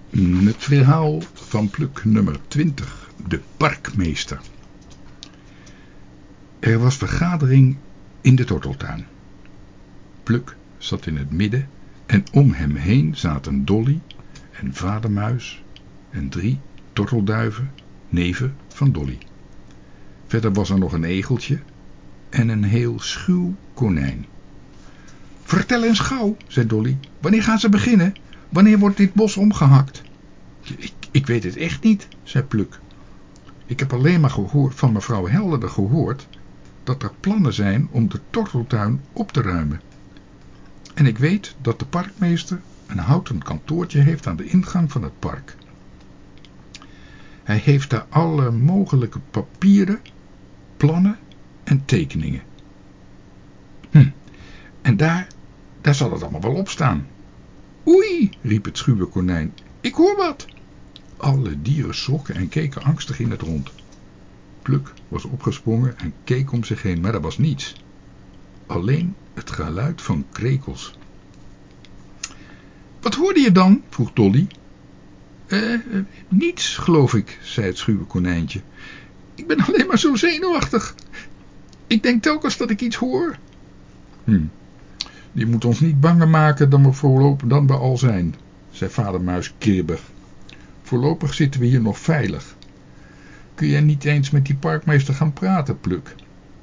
Het verhaal van Pluk nummer 20, de parkmeester. Er was vergadering in de torteltuin. Pluk zat in het midden en om hem heen zaten Dolly en vader Muis en 3 tortelduiven, neven van Dolly. Verder was er nog een egeltje en een heel schuw konijn. Vertel eens gauw, zei Dolly, wanneer gaan ze beginnen? Wanneer wordt dit bos omgehakt? Ik weet het echt niet, zei Pluk. Ik heb alleen maar van mevrouw Helder gehoord dat er plannen zijn om de torteltuin op te ruimen. En ik weet dat de parkmeester een houten kantoortje heeft aan de ingang van het park. Hij heeft daar alle mogelijke papieren, plannen en tekeningen. En daar zal het allemaal wel op staan. Oei, riep het schuwe konijn, ik hoor wat. Alle dieren schrokken en keken angstig in het rond. Pluk was opgesprongen en keek om zich heen, maar er was niets. Alleen het geluid van krekels. Wat hoorde je dan? Vroeg Dolly. Niets, geloof ik, zei het schuwe konijntje. Ik ben alleen maar zo zenuwachtig. Ik denk telkens dat ik iets hoor. Je moet ons niet banger maken dan we al zijn, zei vader Muis kribbig. Voorlopig zitten we hier nog veilig. Kun jij niet eens met die parkmeester gaan praten, Pluk?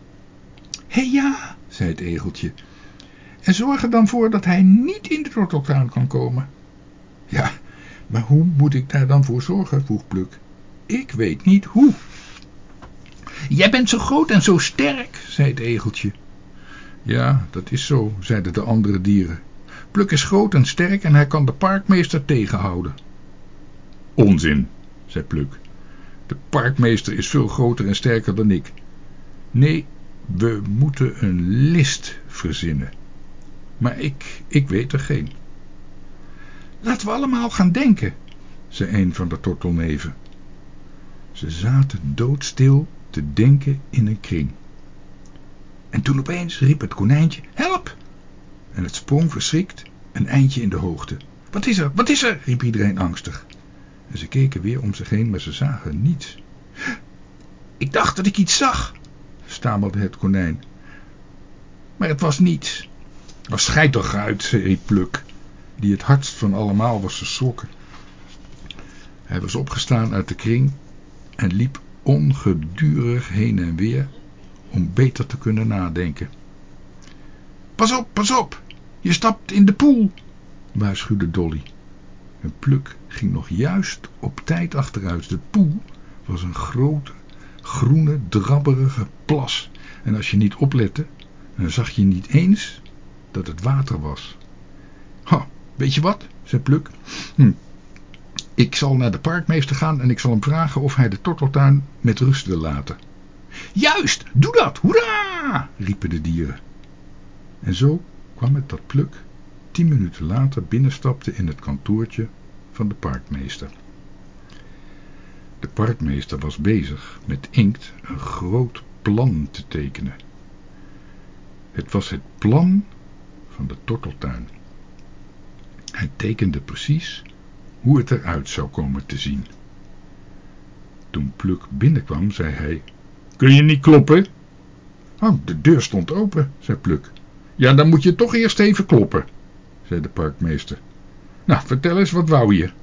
Hé ja, zei het egeltje. En zorg er dan voor dat hij niet in de torteltuin kan komen. Ja, maar hoe moet ik daar dan voor zorgen, vroeg Pluk. Ik weet niet hoe. Jij bent zo groot en zo sterk, zei het egeltje. Ja, dat is zo, zeiden de andere dieren. Pluk is groot en sterk en hij kan de parkmeester tegenhouden. Onzin, zei Pluk. De parkmeester is veel groter en sterker dan ik. Nee, we moeten een list verzinnen. Maar ik weet er geen. Laten we allemaal gaan denken, zei een van de tortelneven. Ze zaten doodstil te denken in een kring. En toen opeens riep het konijntje, help! En het sprong verschrikt een eindje in de hoogte. Wat is er? Wat is er? Riep iedereen angstig. En ze keken weer om zich heen, maar ze zagen niets. Ik dacht dat ik iets zag, stamelde het konijn. Maar het was niets. Schijt toch uit, riep Pluk, die het hardst van allemaal was geschrokken. Hij was opgestaan uit de kring en liep ongedurig heen en weer om beter te kunnen nadenken. Pas op, je stapt in de poel, waarschuwde Dolly. En Pluk ging nog juist op tijd achteruit. De poel was een grote, groene, drabberige plas. En als je niet oplette, dan zag je niet eens dat het water was. Weet je wat, zei Pluk. Ik zal naar de parkmeester gaan en ik zal hem vragen of hij de torteltuin met rust wil laten. Juist, doe dat, hoera! Riepen de dieren. En zo kwam het dat Pluk 10 minuten later binnenstapte in het kantoortje van de parkmeester. De parkmeester was bezig met inkt een groot plan te tekenen. Het was het plan van de torteltuin. Hij tekende precies hoe het eruit zou komen te zien. Toen Pluk binnenkwam, zei hij, kun je niet kloppen? De deur stond open, zei Pluk. Ja, dan moet je toch eerst even kloppen, zei de parkmeester. Nou, vertel eens, wat wou je?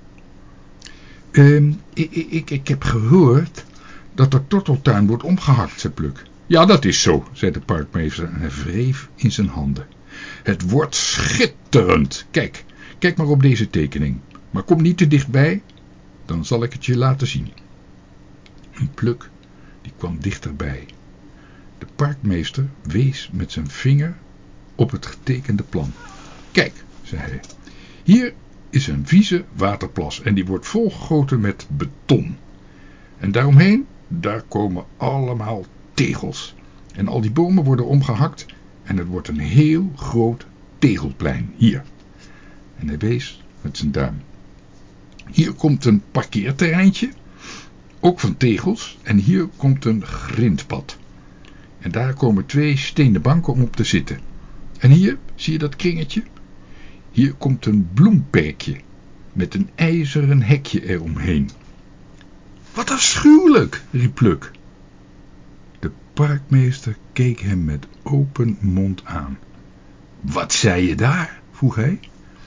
Ik heb gehoord dat de torteltuin wordt omgehakt, zei Pluk. Ja, dat is zo, zei de parkmeester en hij wreef in zijn handen. Het wordt schitterend. Kijk maar op deze tekening. Maar kom niet te dichtbij, dan zal ik het je laten zien. En Pluk, die kwam dichterbij. De parkmeester wees met zijn vinger op het getekende plan. Kijk, zei hij, hier is een vieze waterplas en die wordt volgegoten met beton. En daaromheen, daar komen allemaal tegels. En al die bomen worden omgehakt en het wordt een heel groot tegelplein, hier. En hij wees met zijn duim. Hier komt een parkeerterreintje, ook van tegels, en hier komt een grindpad. En daar komen 2 stenen banken om op te zitten. En hier, zie je dat kringetje? Hier komt een bloemperkje. met een ijzeren hekje eromheen. Wat afschuwelijk, riep Pluk. De parkmeester keek hem met open mond aan. Wat zei je daar? Vroeg hij.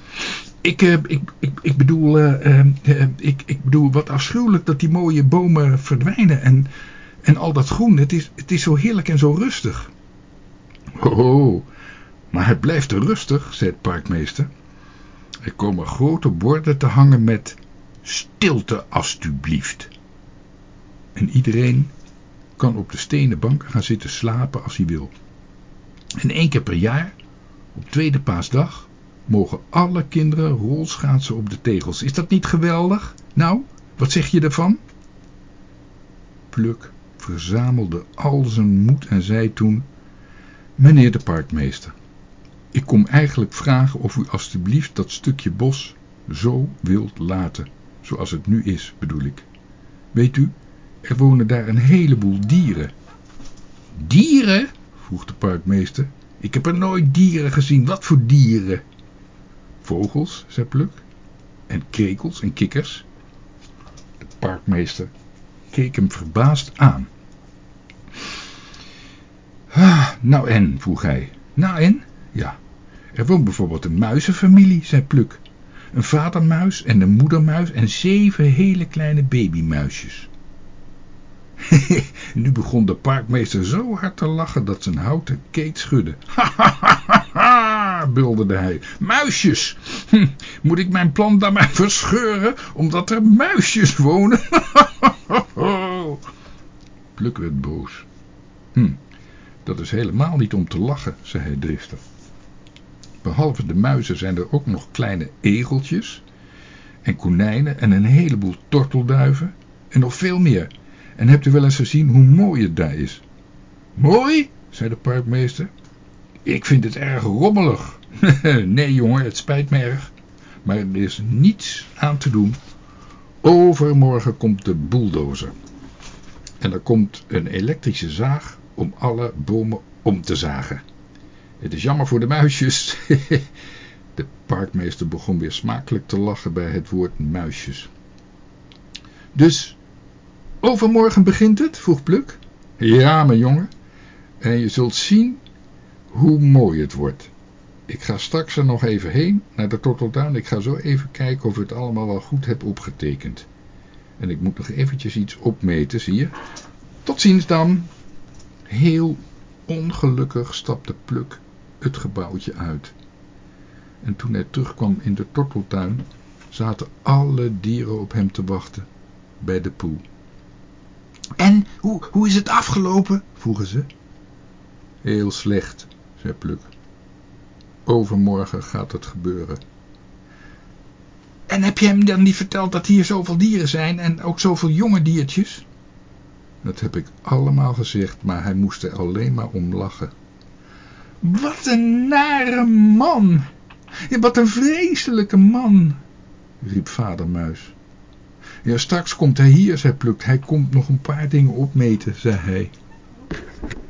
Ik bedoel, wat afschuwelijk dat die mooie bomen verdwijnen en al dat groen. Het is zo heerlijk en zo rustig. Oh, maar het blijft er rustig, zei de parkmeester. Er komen grote borden te hangen met stilte alstublieft. En iedereen kan op de stenen banken gaan zitten slapen als hij wil. En 1 keer per jaar, op tweede paasdag, mogen alle kinderen rolschaatsen op de tegels. Is dat niet geweldig? Nou, wat zeg je ervan? Pluk verzamelde al zijn moed en zei toen: Meneer de parkmeester, ik kom eigenlijk vragen of u alstublieft dat stukje bos zo wilt laten, zoals het nu is, bedoel ik. Weet u, er wonen daar een heleboel dieren. Dieren? Vroeg de parkmeester. Ik heb er nooit dieren gezien. Wat voor dieren? Vogels, zei Pluk. En krekels en kikkers. De parkmeester keek hem verbaasd aan. Nou en, vroeg hij. Nou en? Ja, er woont bijvoorbeeld een muizenfamilie, zei Pluk. Een vadermuis en een moedermuis en 7 hele kleine babymuisjes. Nu begon de parkmeester zo hard te lachen dat zijn houten keet schudde. Ha, ha, ha, ha, bulderde hij. Muisjes! Moet ik mijn plan daarmee verscheuren, omdat er muisjes wonen? Pluk werd boos. Dat is helemaal niet om te lachen, zei hij driftig. Behalve de muizen zijn er ook nog kleine egeltjes en konijnen en een heleboel tortelduiven en nog veel meer. En hebt u wel eens gezien hoe mooi het daar is? Mooi, zei de parkmeester. Ik vind het erg rommelig. Nee jongen, het spijt me erg. Maar er is niets aan te doen. Overmorgen komt de bulldozer. En er komt een elektrische zaag om alle bomen om te zagen. Het is jammer voor de muisjes. De parkmeester begon weer smakelijk te lachen bij het woord muisjes. Dus, overmorgen begint het? Vroeg Pluk. Ja, mijn jongen. En je zult zien hoe mooi het wordt. Ik ga straks er nog even heen, naar de Tortelduin. Ik ga zo even kijken of ik het allemaal wel goed heb opgetekend. En ik moet nog eventjes iets opmeten, zie je. Tot ziens dan. Heel ongelukkig stapte Pluk het gebouwtje uit. En toen hij terugkwam in de torteltuin, zaten alle dieren op hem te wachten bij de poel. En, hoe is het afgelopen? Vroegen ze. Heel slecht, zei Pluk. Overmorgen gaat het gebeuren. En heb je hem dan niet verteld dat hier zoveel dieren zijn en ook zoveel jonge diertjes? Dat heb ik allemaal gezegd, maar hij moest er alleen maar om lachen. Wat een nare man! Ja, wat een vreselijke man! Riep vader Muis. Ja, straks komt hij hier, zei Pluk. Hij komt nog een paar dingen opmeten, zei hij.